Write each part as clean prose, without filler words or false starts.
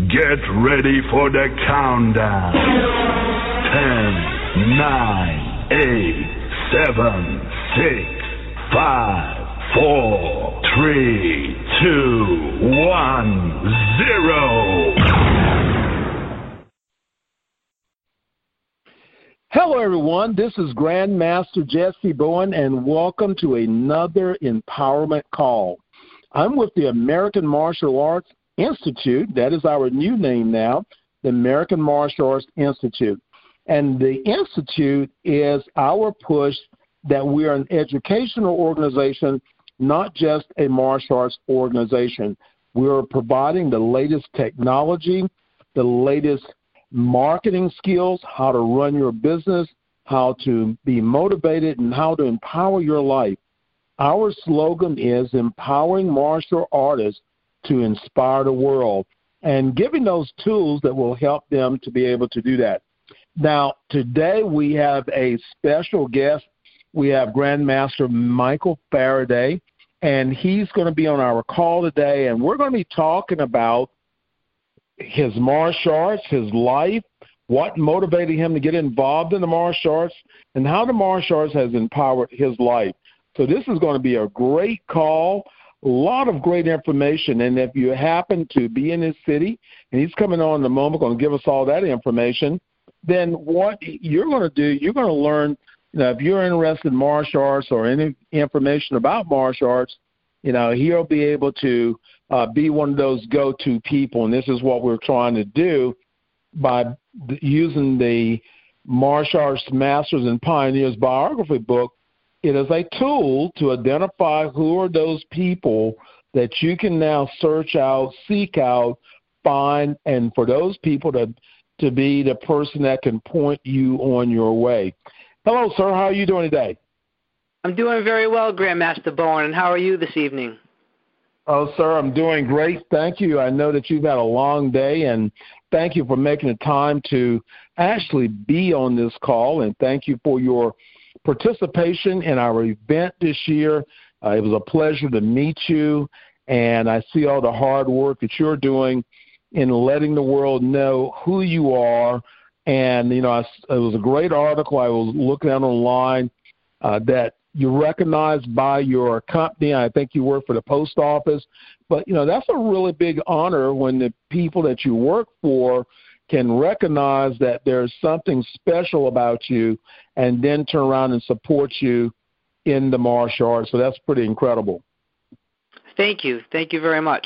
Get ready for the countdown. 10, 9, 8, 7, 6, 5, 4, 3, 2, 1, 0. Hello, everyone. This is Grandmaster Jesse Bowen, and welcome to another Empowerment Call. I'm with the American Martial Arts Institute. That is our new name now, the American Martial Arts Institute. And the Institute is our push that we are an educational organization, not just a martial arts organization. We're providing the latest technology, the latest marketing skills, how to run your business, how to be motivated, and how to empower your life. Our slogan is empowering martial artists to inspire the world and giving those tools that will help them to be able to do that. Now, today we have a special guest. We have Grandmaster Michael Faraday, and he's going to be on our call today, and we're going to be talking about his martial arts, his life, what motivated him to get involved in the martial arts, and how the martial arts has empowered his life. So this is going to be a great call, a lot of great information. And if you happen to be in his city, and he's coming on in a moment, going to give us all that information, then what you're going to do, you're going to learn, if you're interested in martial arts or any information about martial arts, he'll be able to be one of those go-to people. And this is what we're trying to do by using the Martial Arts Masters and Pioneers biography book. It is a tool to identify who are those people that you can now search out, seek out, find, and for those people to be the person that can point you on your way. Hello, sir. How are you doing today? I'm doing very well, Grandmaster Bowen, and how are you this evening? Oh, sir, I'm doing great. Thank you. I know that you've had a long day, and thank you for making the time to actually be on this call, and thank you for your participation in our event this year. It was a pleasure to meet you, and I see all the hard work that you're doing in letting the world know who you are. And, it was a great article I was looking at online that you're recognized by your company. I think you work for the post office. But, that's a really big honor when the people that you work for can recognize that there's something special about you and then turn around and support you in the martial arts. So that's pretty incredible. Thank you. Thank you very much.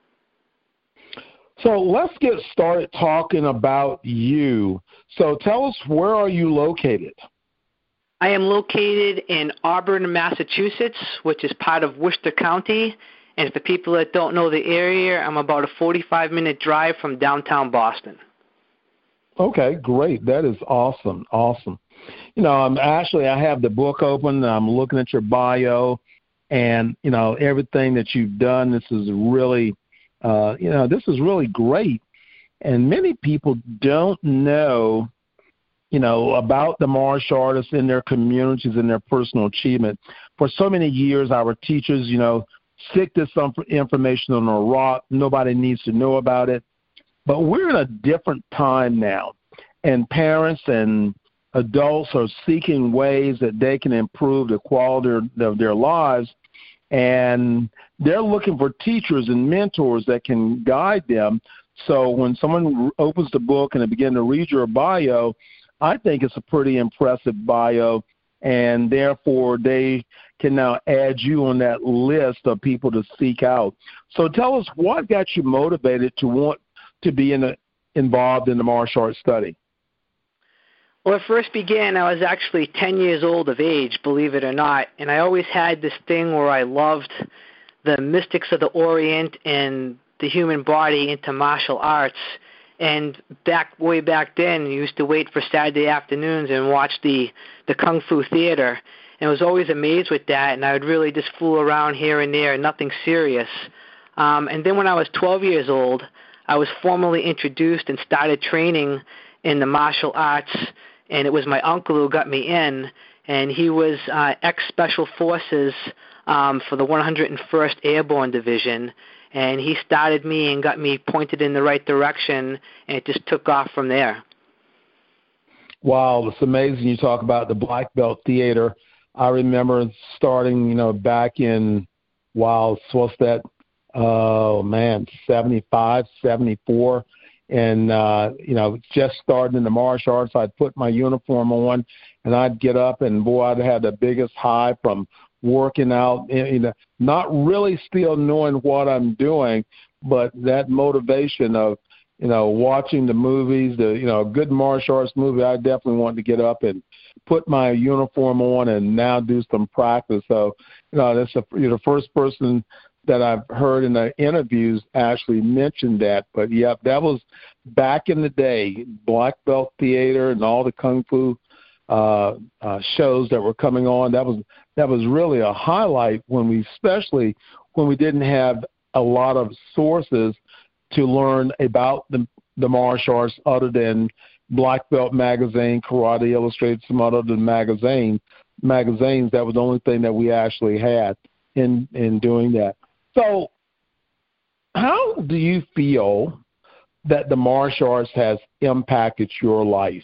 So let's get started talking about you. So tell us, where are you located? I am located in Auburn, Massachusetts, which is part of Worcester County. And for people that don't know the area, I'm about a 45-minute drive from downtown Boston. Okay, great. That is awesome. Awesome. I have the book open. I'm looking at your bio and, everything that you've done. This is really, great. And many people don't know, about the martial artists in their communities and their personal achievement. For so many years, our teachers, stick this information on a rock. Nobody needs to know about it. But we're in a different time now, and parents and adults are seeking ways that they can improve the quality of their lives, and they're looking for teachers and mentors that can guide them. So when someone opens the book and they begin to read your bio, I think it's a pretty impressive bio, and therefore they can now add you on that list of people to seek out. So tell us, what got you motivated to want to be involved in the martial arts study? Well, it first began, I was actually 10 years old of age, believe it or not, and I always had this thing where I loved the mystics of the Orient and the human body into martial arts. And way back then, I used to wait for Saturday afternoons and watch the Kung Fu theater, and I was always amazed with that, and I would really just fool around here and there, nothing serious. And then when I was 12 years old, I was formally introduced and started training in the martial arts, and it was my uncle who got me in, and he was ex-Special Forces for the 101st Airborne Division, and he started me and got me pointed in the right direction, and it just took off from there. Wow, it's amazing you talk about the Black Belt Theater. I remember starting, back in, what's that? Oh, man, 75, 74. And, just starting in the martial arts, I'd put my uniform on, and I'd get up, and, boy, I'd have the biggest high from working out, not really still knowing what I'm doing, but that motivation of, watching the movies, a good martial arts movie, I definitely wanted to get up and put my uniform on and now do some practice. So, that's the first person that I've heard in the interviews actually mentioned that. But, yeah, that was back in the day, Black Belt Theater and all the Kung Fu shows that were coming on. That was really a highlight especially when we didn't have a lot of sources to learn about the martial arts other than Black Belt Magazine, Karate Illustrated, some other than magazines. That was the only thing that we actually had in doing that. So how do you feel that the martial arts has impacted your life?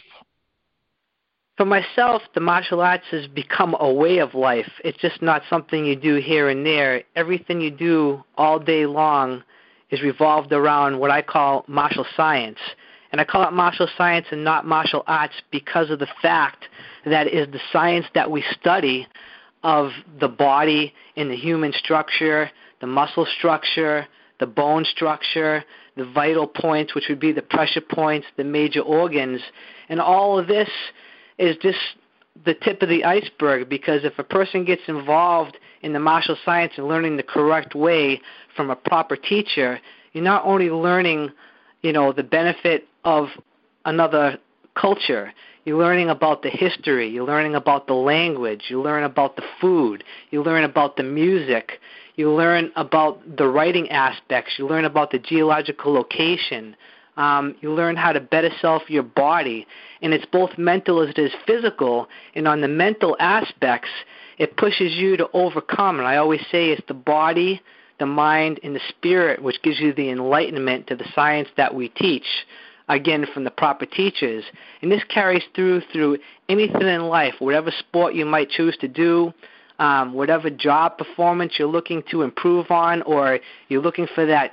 For myself, the martial arts has become a way of life. It's just not something you do here and there. Everything you do all day long is revolved around what I call martial science. And I call it martial science and not martial arts because of the fact that it is the science that we study of the body and the human structure, the muscle structure, the bone structure, the vital points, which would be the pressure points, the major organs. And all of this is just the tip of the iceberg, because if a person gets involved in the martial science and learning the correct way from a proper teacher, you're not only learning, the benefit of another culture, you're learning about the history, you're learning about the language, you learn about the food, you learn about the music, you learn about the writing aspects, you learn about the geological location, you learn how to better self your body, and it's both mental as it is physical. And on the mental aspects, it pushes you to overcome. And I always say it's the body, the mind, and the spirit which gives you the enlightenment to the science that we teach, again, from the proper teachers. And this carries through anything in life, whatever sport you might choose to do, whatever job performance you're looking to improve on, or you're looking for that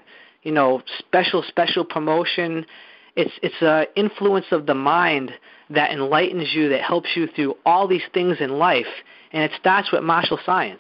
special promotion. It's an influence of the mind that enlightens you, that helps you through all these things in life, and it starts with martial science.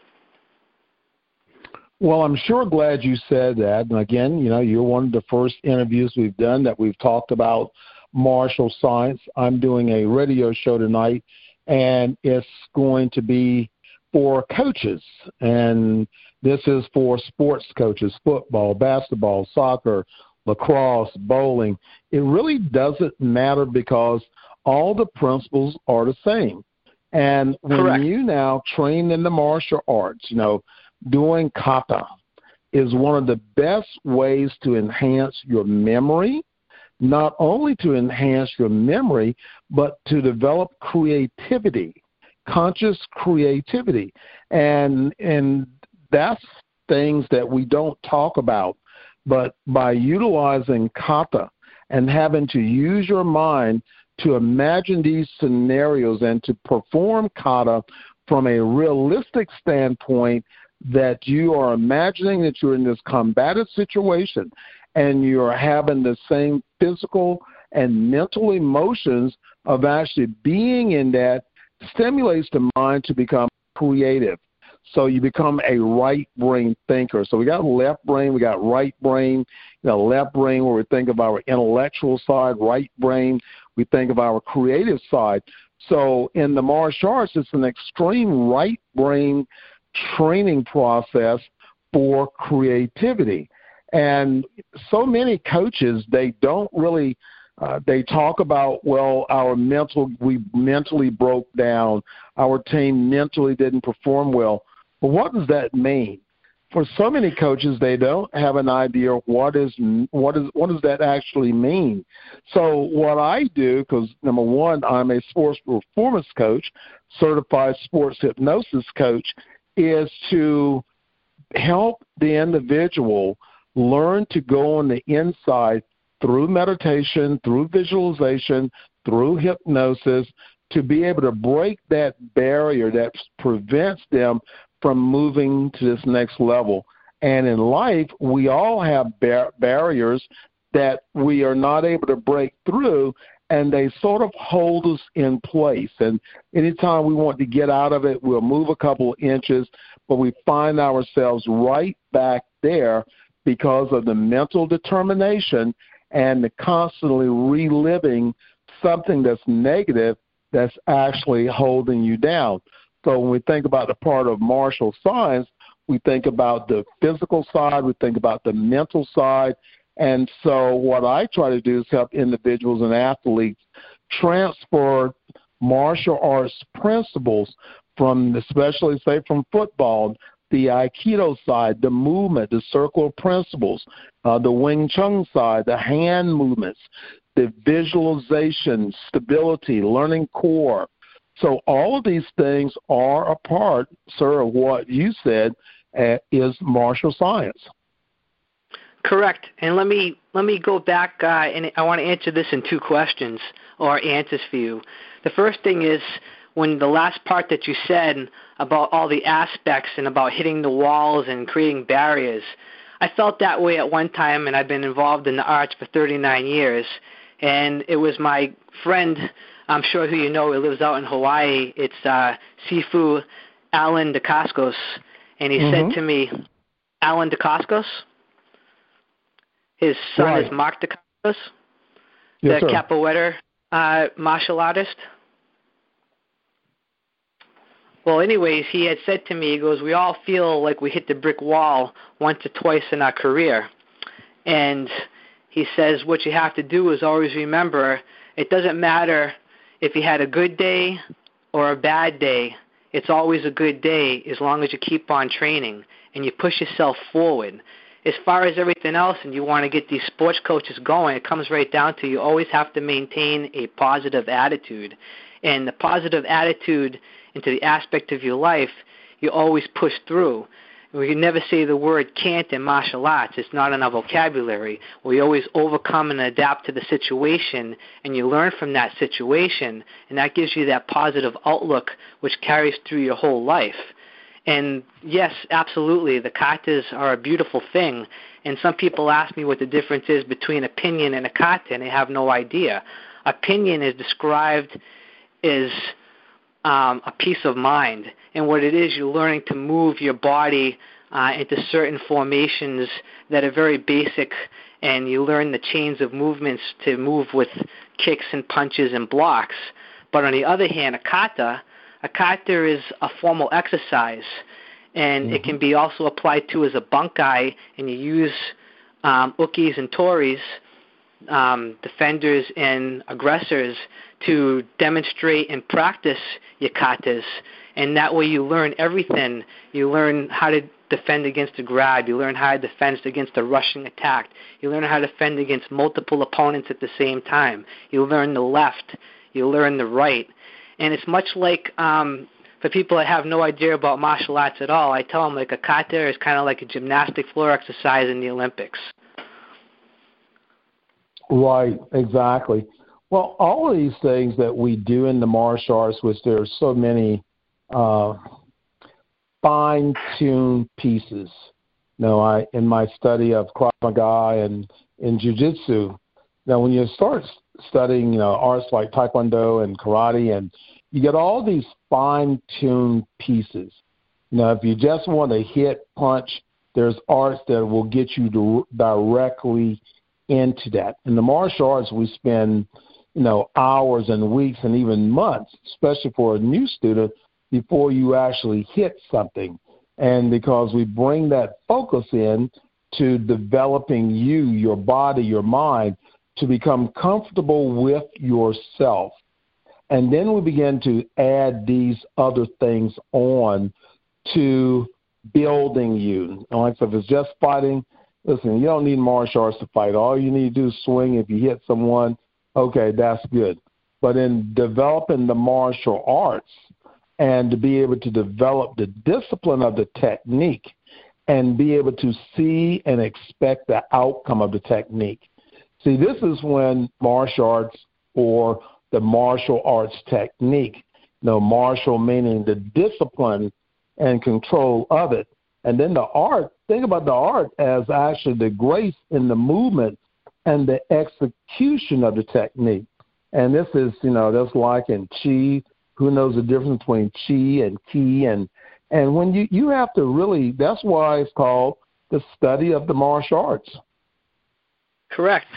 Well, I'm sure glad you said that. And again, you're one of the first interviews we've done that we've talked about martial science. I'm doing a radio show tonight, and it's going to be for coaches, and this is for sports coaches, football, basketball, soccer, lacrosse, bowling. It really doesn't matter because all the principles are the same. And when Correct. You now train in the martial arts, doing kata is one of the best ways to enhance your memory, not only to enhance your memory, but to develop creativity, conscious creativity. And that's things that we don't talk about. But by utilizing kata and having to use your mind to imagine these scenarios and to perform kata from a realistic standpoint, that you are imagining that you're in this combative situation and you're having the same physical and mental emotions of actually being in that, stimulates the mind to become creative. So you become a right brain thinker. So we got left brain, we got right brain. Left brain where we think of our intellectual side, right brain we think of our creative side. So in the martial arts, it's an extreme right brain training process for creativity. And so many coaches, they don't really they talk about, we mentally broke down, our team mentally didn't perform well. But what does that mean? For so many coaches, they don't have an idea of what does that actually mean. So what I do, because number one, I'm a sports performance coach, certified sports hypnosis coach, is to help the individual learn to go on the inside through meditation, through visualization, through hypnosis, to be able to break that barrier that prevents them from moving to this next level. And in life, we all have barriers that we are not able to break through, and they sort of hold us in place. And anytime we want to get out of it, we'll move a couple of inches, but we find ourselves right back there because of the mental determination and the constantly reliving something that's negative that's actually holding you down. So when we think about the part of martial science, we think about the physical side, we think about the mental side. And so what I try to do is help individuals and athletes transfer martial arts principles from, especially say from football, the Aikido side, the movement, the circle of principles, the Wing Chun side, the hand movements, the visualization, stability, learning core. So all of these things are a part, sir, of what you said is martial science. Correct. And let me go back, and I want to answer this in two questions or answers for you. The first thing is, when the last part that you said about all the aspects and about hitting the walls and creating barriers, I felt that way at one time, and I've been involved in the arts for 39 years. And it was my friend, I'm sure who you know, who lives out in Hawaii. It's Sifu Alan Dacascos. And he said to me, Alan Dacascos? His son is Mark Dacascos, the capoeira martial artist. Well, anyways, he had said to me, he goes, we all feel like we hit the brick wall once or twice in our career. And he says what you have to do is always remember, it doesn't matter if you had a good day or a bad day. It's always a good day as long as you keep on training and you push yourself forward. As far as everything else, and you want to get these sports coaches going, it comes right down to you always have to maintain a positive attitude. And the positive attitude into the aspect of your life, you always push through. We can never say the word can't in martial arts. It's not in our vocabulary. We always overcome and adapt to the situation, and you learn from that situation, and that gives you that positive outlook which carries through your whole life. And yes, absolutely, the katas are a beautiful thing. And some people ask me what the difference is between a pinyin and a kata, and they have no idea. A pinyin is described as a peace of mind. And what it is, you're learning to move your body into certain formations that are very basic, and you learn the chains of movements to move with kicks and punches and blocks. But on the other hand, a kata is a formal exercise, and it can be also applied to as a bunkai, and you use ukis and toris, defenders and aggressors, to demonstrate and practice your katas. And that way you learn everything. You learn how to defend against a grab. You learn how to defend against a rushing attack. You learn how to defend against multiple opponents at the same time. You learn the left. You learn the right. And it's much like, for people that have no idea about martial arts at all, I tell them like a kata is kind of like a gymnastic floor exercise in the Olympics. Right, exactly. Well, all of these things that we do in the martial arts, which there are so many fine-tuned pieces. In my study of Krav Maga and in Jiu-Jitsu, now when you start studying, arts like Taekwondo and Karate, and you get all these fine-tuned pieces. If you just want to hit, punch, there's arts that will get you directly into that. In the martial arts, we spend, hours and weeks and even months, especially for a new student, before you actually hit something. And because we bring that focus in to developing you, your body, your mind, to become comfortable with yourself. And then we begin to add these other things on to building you. Like if it's just fighting, listen, you don't need martial arts to fight. All you need to do is swing. If you hit someone, okay, that's good. But in developing the martial arts and to be able to develop the discipline of the technique, and be able to see and expect the outcome of the technique. See, this is when martial arts or the martial arts technique, martial meaning the discipline and control of it. And then the art, think about the art as actually the grace in the movement and the execution of the technique. And this is, that's like in Chi. Who knows the difference between Chi and Ki? And when you have to really, that's why it's called the study of the martial arts. Correct.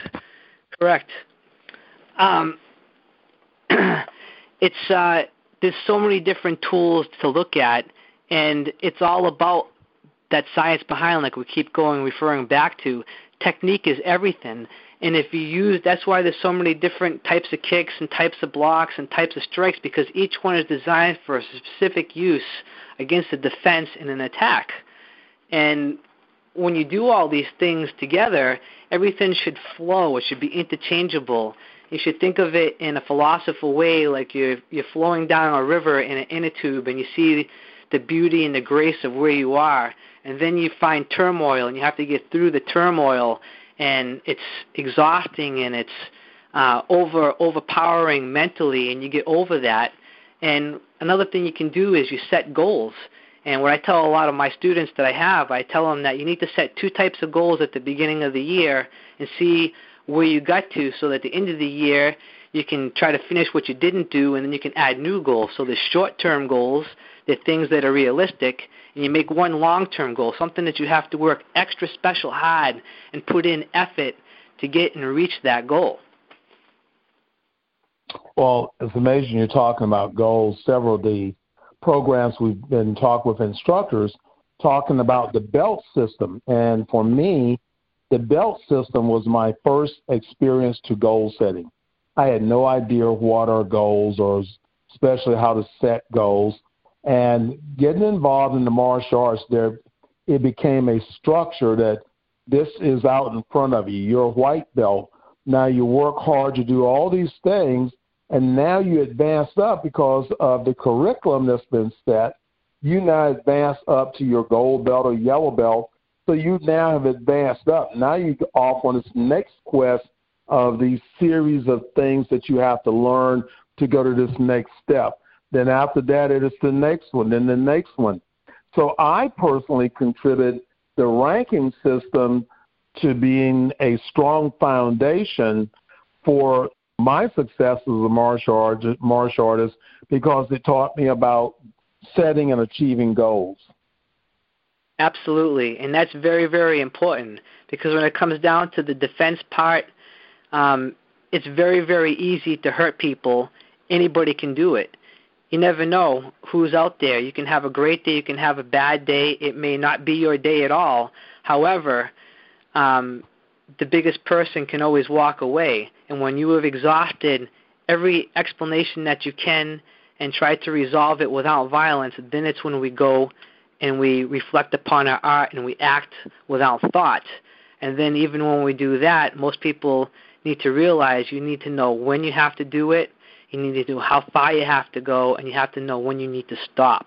There's so many different tools to look at, and it's all about that science behind, like we keep referring back to. Technique is everything. And if you use, that's why there's so many different types of kicks and types of blocks and types of strikes, because each one is designed for a specific use against a defense and an attack. And when you do all these things together, everything should flow. It should be interchangeable. You should think of it in a philosophical way, like you're flowing down a river in an inner tube, and you see the beauty and the grace of where you are. And then you find turmoil, and you have to get through the turmoil, and it's exhausting, and it's overpowering mentally, and you get over that. And another thing you can do is you set goals. And what I tell a lot of my students that I tell them that you need to set 2 types of goals at the beginning of the year and see where you got to, so that at the end of the year you can try to finish what you didn't do, and then you can add new goals. So there's short-term goals, they're things that are realistic, and you make one long-term goal, something that you have to work extra special hard and put in effort to get and reach that goal. Well, it's amazing you're talking about goals. Several of the programs we've been talking with instructors talking about the belt system. And for me, the belt system was my first experience to goal setting. I had no idea what are goals, or especially how to set goals. And getting involved in the martial arts, it became a structure that this is out in front of you. You're a white belt. Now you work hard to do all these things, and now you advance up because of the curriculum that's been set. You now advance up to your gold belt or yellow belt, so you now have advanced up. Now you go off on this next quest of these series of things that you have to learn to go to this next step. Then after that, it is the next one, then the next one. So I personally contribute the ranking system to being a strong foundation for my success as a martial artist, because it taught me about setting and achieving goals. Absolutely, and that's very, very important, because when it comes down to the defense part, it's very, very easy to hurt people. Anybody can do it. You never know who's out there. You can have a great day, you can have a bad day. It may not be your day at all. However, the biggest person can always walk away. And when you have exhausted every explanation that you can and try to resolve it without violence, then it's when we go and we reflect upon our art and we act without thought. And then even when we do that, most people need to realize you need to know when you have to do it, you need to know how far you have to go, and you have to know when you need to stop.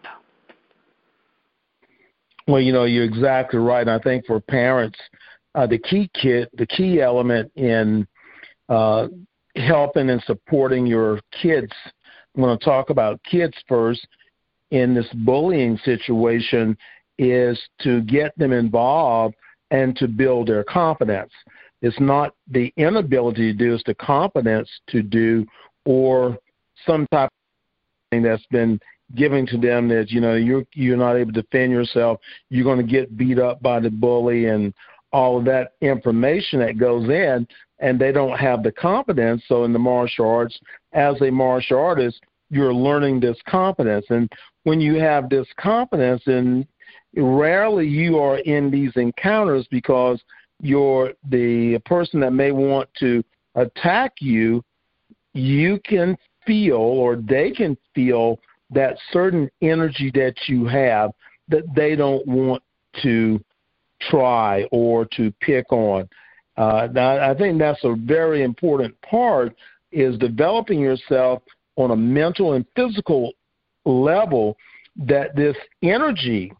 Well, you're exactly right. I think for parents, the key element in helping and supporting your kids, I'm going to talk about kids first, in this bullying situation, is to get them involved and to build their confidence. It's not the inability to do, it's the competence to do, or some type of thing that's been given to them that, you're not able to defend yourself, you're going to get beat up by the bully, and all of that information that goes in, and they don't have the confidence. So in the martial arts, as a martial artist, you're learning this confidence. And when you have this confidence, and rarely you are in these encounters, because you're the person that may want to attack you, you can feel, or they can feel, that certain energy that you have that they don't want to try or to pick on. I think that's a very important part, is developing yourself on a mental and physical level, that this energy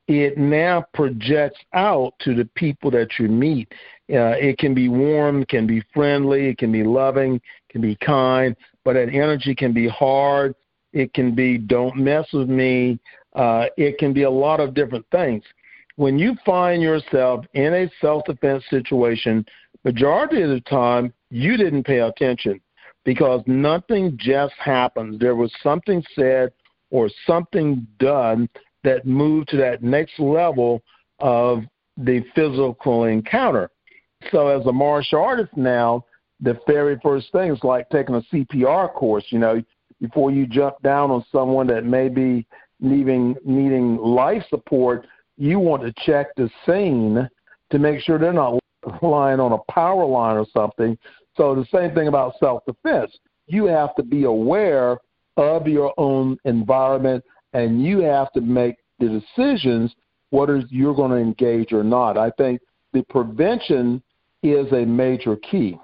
it now projects out to the people that you meet. It can be warm, can be friendly, it can be loving, can be kind, but that energy can be hard. It can be don't mess with me. It can be a lot of different things. When you find yourself in a self-defense situation, majority of the time you didn't pay attention because nothing just happens. There was something said or something done that moved to that next level of the physical encounter. So as a martial artist now, the very first thing is like taking a CPR course, before you jump down on someone that may be needing life support, you want to check the scene to make sure they're not lying on a power line or something. So the same thing about self-defense. You have to be aware of your own environment, and you have to make the decisions whether you're going to engage or not. I think the prevention is a major key.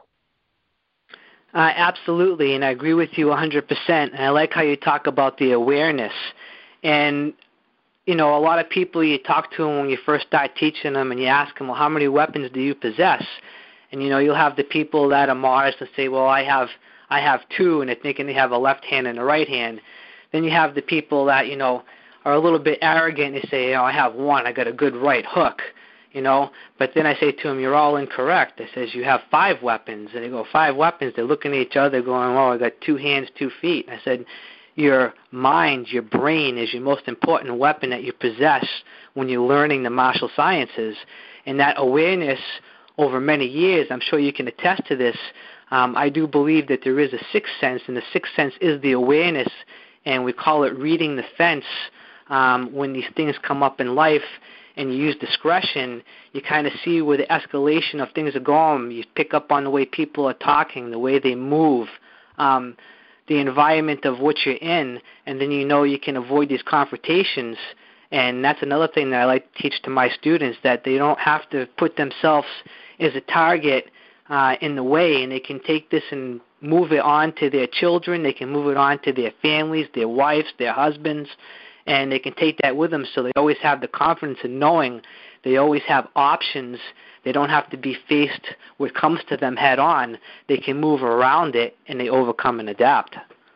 Absolutely, and I agree with you 100%. And I like how you talk about the awareness. And, a lot of people, you talk to them when you first start teaching them, and you ask them, well, how many weapons do you possess? And, you'll have the people that are modest and say, well, I have two, and they're thinking they have a left hand and a right hand. Then you have the people that, are a little bit arrogant and they say, I have one, I got a good right hook. But then I say to them, you're all incorrect. I says, you have 5 weapons. And they go, 5 weapons? They're looking at each other going, I got 2 hands, 2 feet. And I said, your mind, your brain is your most important weapon that you possess when you're learning the martial sciences. And that awareness over many years, I'm sure you can attest to this, I do believe that there is a sixth sense, and the sixth sense is the awareness, and we call it reading the fence. When these things come up in life and you use discretion, you kind of see where the escalation of things are going. You pick up on the way people are talking, the way they move, the environment of what you're in, and then you can avoid these confrontations. And that's another thing that I like to teach to my students, that they don't have to put themselves as a target in the way, and they can take this and move it on to their children. They can move it on to their families, their wives, their husbands, and they can take that with them, so they always have the confidence in knowing they always have options. They don't have to be faced what comes to them head on. They can move around it, and they overcome and adapt.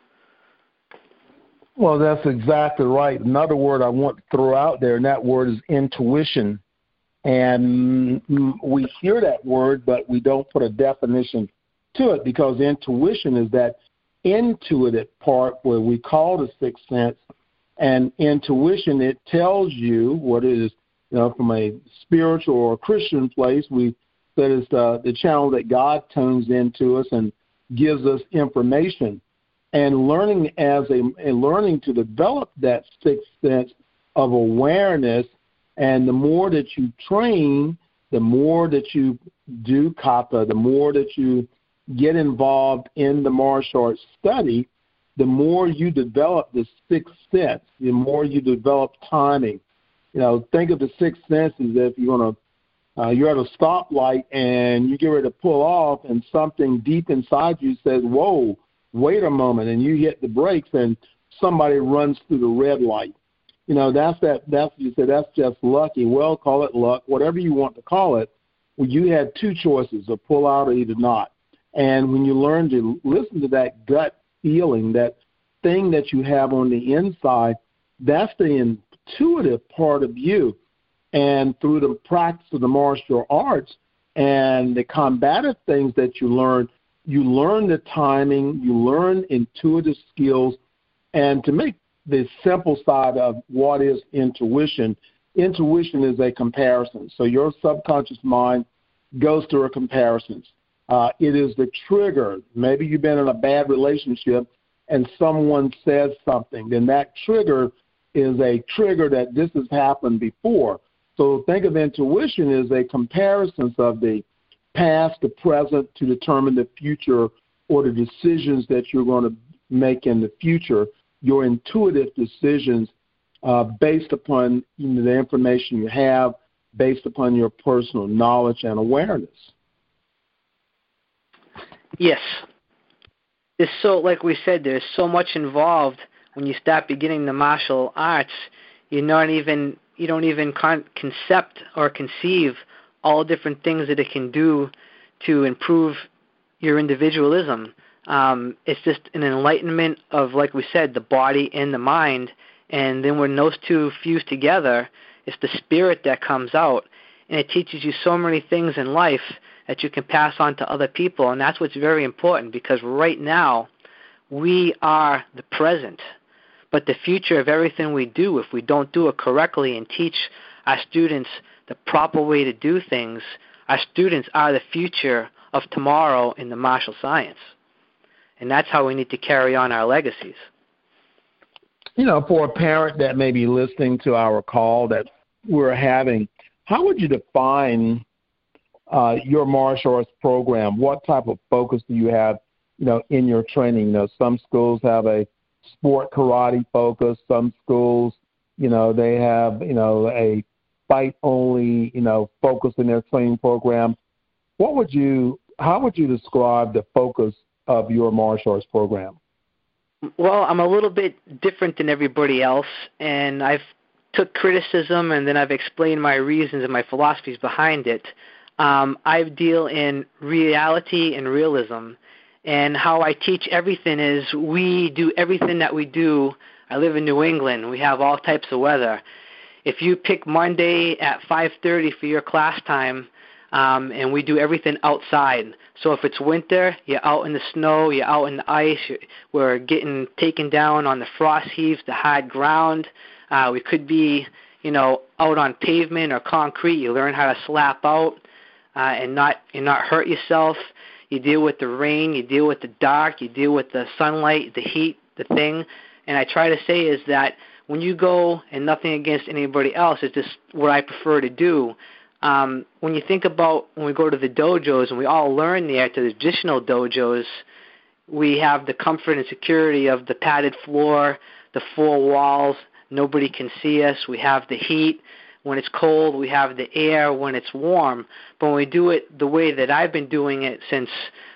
Well, that's exactly right. Another word I want to throw out there, and that word is intuition. And we hear that word, but we don't put a definition to it, because intuition is that intuitive part where we call the sixth sense. And intuition, it tells you what it is, from a spiritual or Christian place. We said it's the channel that God tunes into us and gives us information. And learning to develop that sixth sense of awareness, and the more that you train, the more that you do kata, the more that you get involved in the martial arts study, the more you develop the sixth sense, the more you develop timing. Think of the sixth sense as if you're at a stoplight and you get ready to pull off, and something deep inside you says, whoa, wait a moment, and you hit the brakes and somebody runs through the red light. That's just lucky. Well, call it luck, whatever you want to call it. Well, you had 2 choices, or pull out or either not. And when you learn to listen to that gut feeling, that thing that you have on the inside, that's the intuitive part of you. And through the practice of the martial arts and the combative things that you learn the timing, you learn intuitive skills. And to make the simple side of what is intuition is a comparison. So your subconscious mind goes through a comparisons. It is the trigger. Maybe you've been in a bad relationship and someone says something. Then that trigger is a trigger that this has happened before. So think of intuition as a comparison of the past, the present, to determine the future, or the decisions that you're going to make in the future. Your intuitive decisions based upon the information you have, based upon your personal knowledge and awareness. Yes. It's so, like we said, there's so much involved when you start beginning the martial arts. You're not even you don't even concept or conceive all different things that it can do to improve your individualism. It's just an enlightenment of, like we said, the body and the mind. And then when those two fuse together, it's the spirit that comes out. And it teaches you so many things in life that you can pass on to other people. And that's what's very important, because right now we are the present. But the future of everything we do, if we don't do it correctly and teach our students the proper way to do things, our students are the future of tomorrow in the martial science. And that's how we need to carry on our legacies. You know, for a parent that may be listening to our call that we're having, how would you define your martial arts program? What type of focus do you have, you know, in your training? You know, some schools have a sport karate focus. Some schools, you know, they have, you know, a fight only, you know, focus in their training program. How would you describe the focus of your martial arts program? Well, I'm a little bit different than everybody else, and I've took criticism and then I've explained my reasons and my philosophies behind it. I deal in reality and realism, and how I teach everything is we do everything that we do. I live in New England. We have all types of weather. If you pick Monday at 5:30 for your class time, and we do everything outside. So if it's winter, you're out in the snow, you're out in the ice, we're getting taken down on the frost heaves, the hard ground. We could be, you know, out on pavement or concrete. You learn how to slap out and not hurt yourself. You deal with the rain, you deal with the dark, you deal with the sunlight, the heat, the thing. And I try to say is that when you go, and nothing against anybody else, it's just what I prefer to do. When you think about when we go to the dojos and we all learn there, to the traditional dojos, we have the comfort and security of the padded floor, the four walls, nobody can see us, we have the heat. When it's cold, we have the air when it's warm. But when we do it the way that I've been doing it since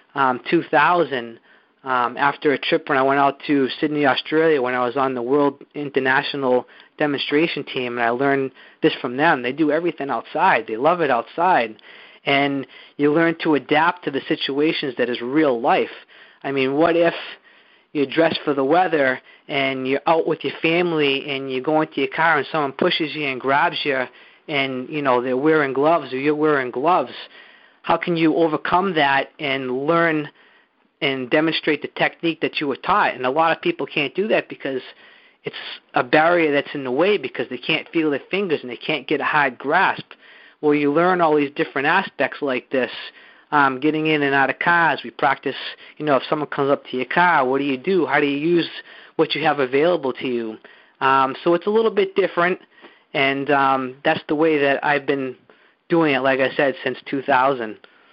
2000, after a trip when I went out to Sydney, Australia, when I was on the World International Demonstration Team, and I learned this from them. They do everything outside. They love it outside. And you learn to adapt to the situations that is real life. I mean, what if you're dressed for the weather and you're out with your family and you go into your car and someone pushes you and grabs you and, you know, they're wearing gloves or you're wearing gloves? How can you overcome that and learn and demonstrate the technique that you were taught? And a lot of people can't do that because it's a barrier that's in the way, because they can't feel their fingers and they can't get a hard grasp. Well, you learn all these different aspects like this, getting in and out of cars. We practice, you know, if someone comes up to your car, what do you do? How do you use what you have available to you? So it's a little bit different, and that's the way that I've been doing it, like I said, since 2000.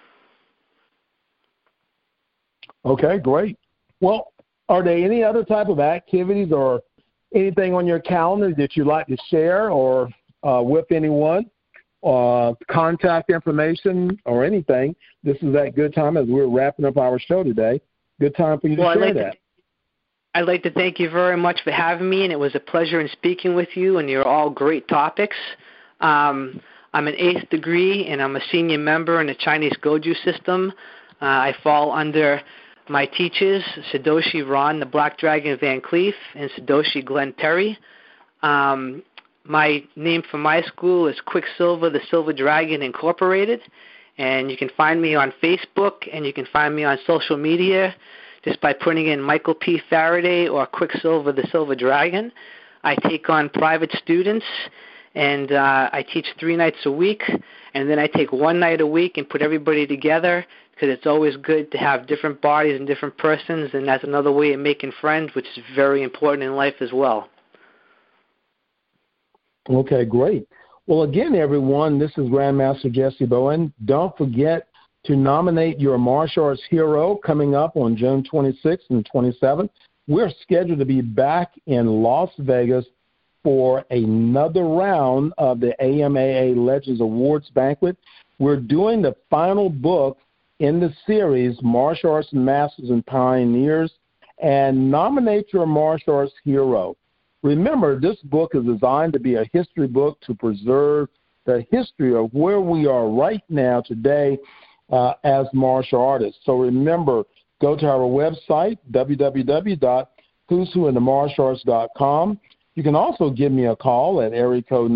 Okay, great. Well, are there any other type of activities or anything on your calendar that you'd like to share or with anyone? Contact information or anything? This is that good time as we're wrapping up our show today. Good time for you to share that. I'd like to thank you very much for having me, and it was a pleasure in speaking with you, and you're all great topics. I'm an 8th degree, and I'm a senior member in the Chinese Goju system. I fall under my teachers, Sadoshi Ron, the Black Dragon Van Cleef, and Sadoshi Glenn Perry. My name for my school is Quicksilver, the Silver Dragon Incorporated, and you can find me on Facebook, and you can find me on social media just by putting in Michael P. Faraday or Quicksilver, the Silver Dragon. I take on private students, and I teach 3 nights a week, and then I take 1 night a week and put everybody together, because it's always good to have different bodies and different persons, and that's another way of making friends, which is very important in life as well. Okay, great. Well, again, everyone, this is Grandmaster Jesse Bowen. Don't forget to nominate your martial arts hero coming up on June 26th and 27th. We're scheduled to be back in Las Vegas for another round of the AMAA Legends Awards Banquet. We're doing the final book in the series, Martial Arts Masters and Pioneers, and nominate your martial arts hero. remember, this book is designed to be a history book to preserve the history of where we are right now today as martial artists. So remember, go to our website, www.who'swhointhemartialarts.com. You can also give me a call at area code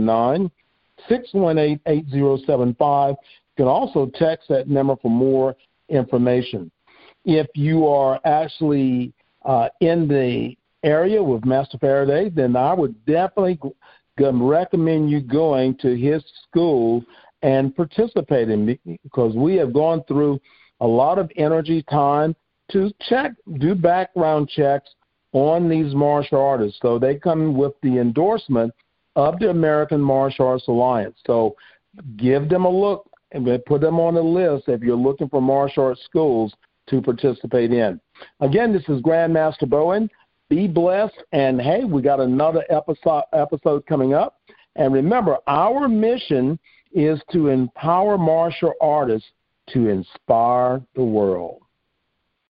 919-618-8075. You can also text that number for more information. If you are actually in the area with Master Faraday, then I would definitely recommend you going to his school and participating, because we have gone through a lot of energy, time to do background checks on these martial artists. So they come with the endorsement of the American Martial Arts Alliance. So give them a look and put them on the list if you're looking for martial arts schools to participate in. Again, this is Grandmaster Bowen. Be blessed, and hey, we got another episode coming up. And remember, our mission is to empower martial artists to inspire the world.